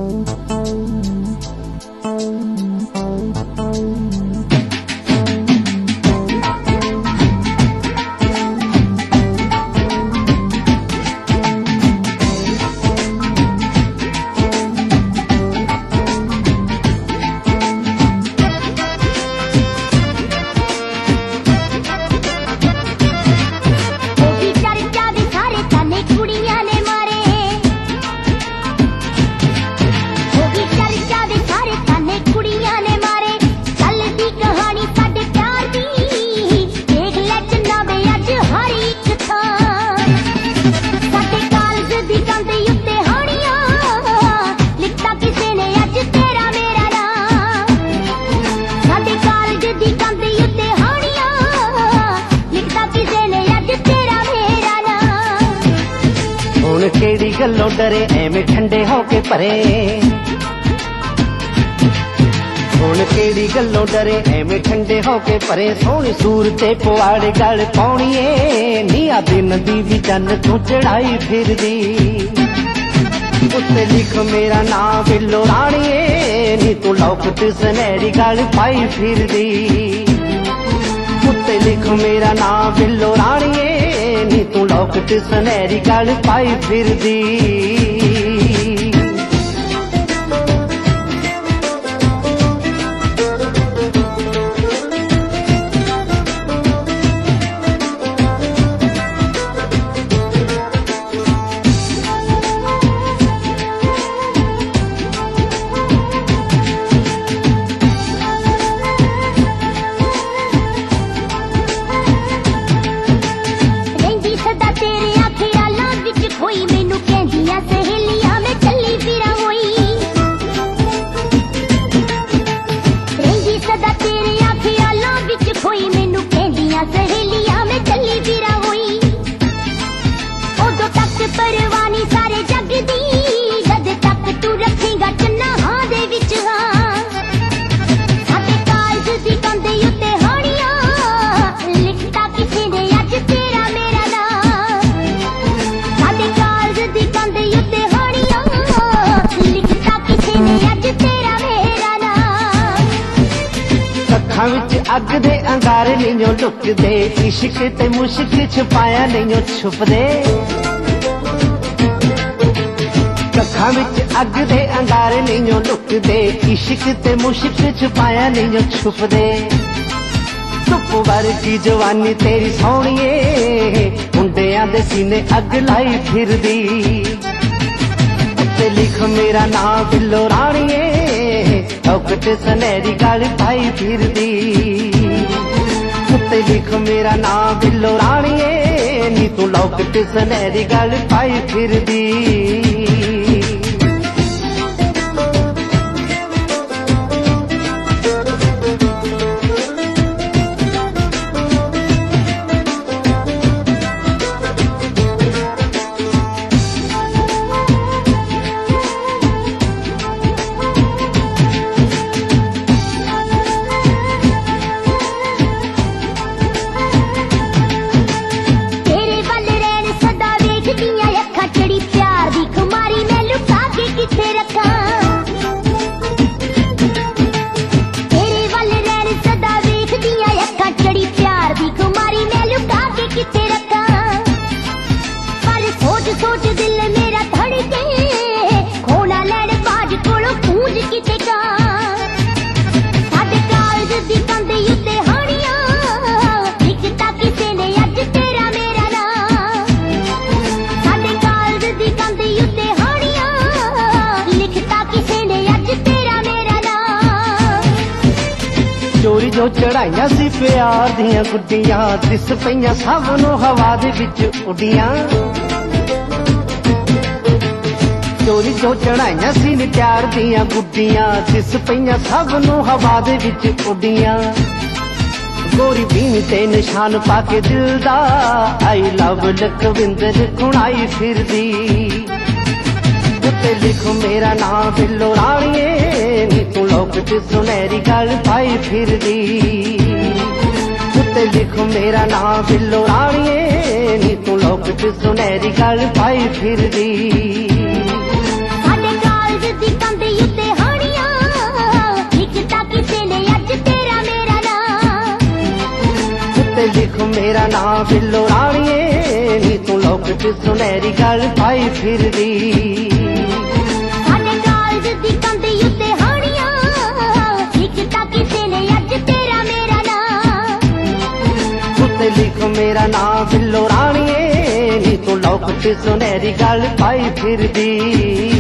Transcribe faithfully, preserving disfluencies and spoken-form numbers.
केड़ी गल्लों डरे एवें ठंडे होके परे, हुण केड़ी गल्लों डरे एवें ठंडे होके परे। सोहनी सूरते पवाड़े गल पाउणीए निया दिन दी भी चन तू चढ़ाई फिरदी। उत्ते लिख मेरा नाम बिल्लो राणीए नी तू लौकत सनैरी गल पाई फिरदी। उत्ते लिख मेरा नाम बिल्लो राणीए नी तू लौकत सनैरी गल पाई फिरदी। अग दे अंगारे नहीं लुकदे, इश्क ते मुश्क छुपाया नहीं छुपदे। कखां विच अग दे अंगारे नहीं लुकदे, इश्क ते मुश्क छुपाया नहीं छुपदे। धुप वर्गी जवानी तेरी सोहणीए मुंडियां दे सीने अग लाई फिरदी। उत्ते लिख मेरा नाम बिल्लो राणीए लौकत सनैरी गल पाई फिरदी। उत्ते लिख मेरा नाम बिल्लो राणीए नी तू लौकत सनैरी गल पाई फिरदी। चोरी जो चढ़ाइया सी प्यार दियां गुड्डियां, दिस पईयां सब नूं हवा दे विच उड्डियां। चोरी जो चढ़ाइया सी प्यार दियां गुड्डियां, दिस पईयां सब नूं हवा दे विच उड्डियां। गोरी बीन ते निशान पाके दिल दा आई लव लखविंदर कुणाई फिरदी। उत्ते लिख मेरा नाम बिल्लो राणीए नी तू लौकत सुनहरी गल पाई फिरदी। उत्ते लिख मेरा नाम बिल्लो राणीए नी तू लौकत सुनहरी गल पाई फिरदी। उत्ते लिख मेरा नाम बिल्लो राणीए नी तू लोक च सुनहरी गल पाई फिरदी साडे कालज दी कंध उत्ते हाणियां लिखता किसे ने अज तेरा मेरा नाम उत्ते लिख मेरा नाम बिल्लो राणीए नी तू लोक च सुनहरी गल पाई फिरदी।